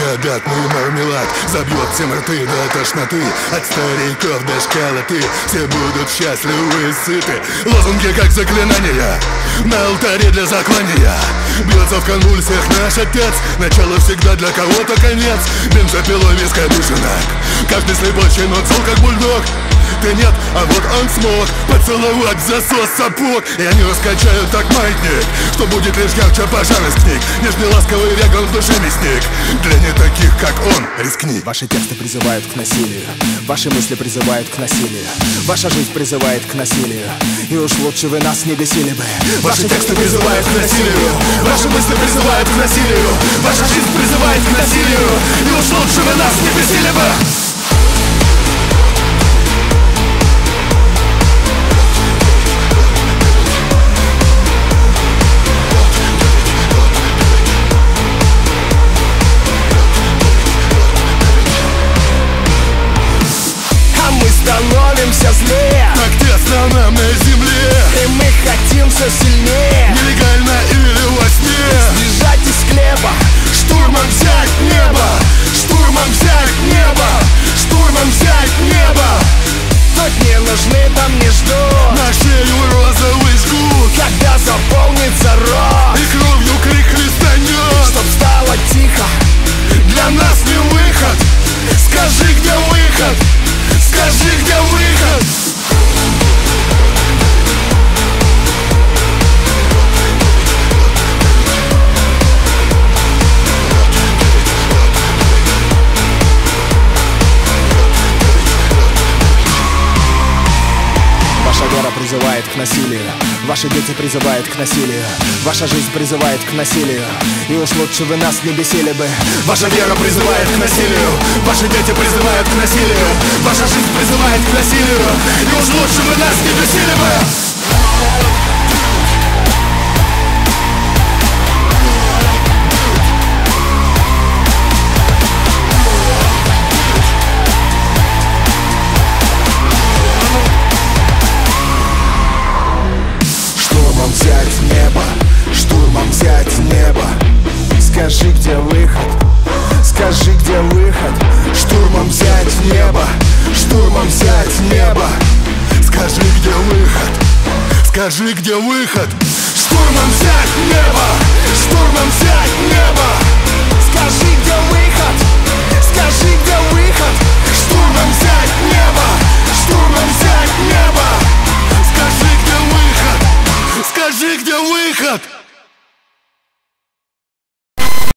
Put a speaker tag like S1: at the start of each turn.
S1: благодатный мармелад забьет всем рты до тошноты. От стариков до школоты все будут счастливы и сыты. Лозунги как заклинания на алтаре для заклания. Бьется в конвульсиях наш отец. Начало всегда для кого-то конец. Бензопилой вискает душинок. Каждый слепой щенок зол как бульдог. Ты нет, а вот он смог поцеловать засос сапог. И они раскачают так маятник, что будет лишь ярче пожар из книг. Нежный ласковый веган в душе мясник. Для не таких, как он, рискни.
S2: Ваши тексты призывают к насилию, ваши мысли призывают к насилию, ваша жизнь призывает к насилию. И уж лучше вы нас не бесили бы.
S1: Ваши тексты призывают к насилию, ваши мысли призывают к насилию, ваша жизнь призывает к насилию. И уж лучше вы нас не бесили бы.
S2: Становимся злее,
S1: так тесно нам на земле,
S2: и мы хотим все сильнее.
S1: Нелегально или во сне
S2: сбежать из склепа,
S1: штурмом взять небо, штурмом взять небо, штурмом взять небо.
S2: Тут не нужны, там не ждут,
S1: на шею розовый жгут,
S2: когда заполнится рот,
S1: и кровью крик хлестанет.
S2: Чтоб стало тихо,
S1: для нас не выход. Скажи, где выход? Скажи, где выход?
S2: Ваша вера призывает к насилию, ваши дети призывают к насилию, ваша жизнь призывает к насилию. И уж лучше вы нас не бесили бы.
S1: Ваша вера призывает к насилию, ваши дети призывают к насилию, ваша жизнь призывает к насилию. И уж лучше вы нас не бесили бы.
S2: Взять небо, штурмом взять небо. Скажи, где выход? Скажи, где выход?
S1: Штурмом взять небо, штурмом взять небо. Скажи, где выход? Скажи, где выход? Штурмом взять небо, штурмом взять небо.
S2: Скажи, где выход? Скажи, где выход?
S1: Штурмом взять небо, штурмом взять небо. Скажи, где выход? Скажи, где выход?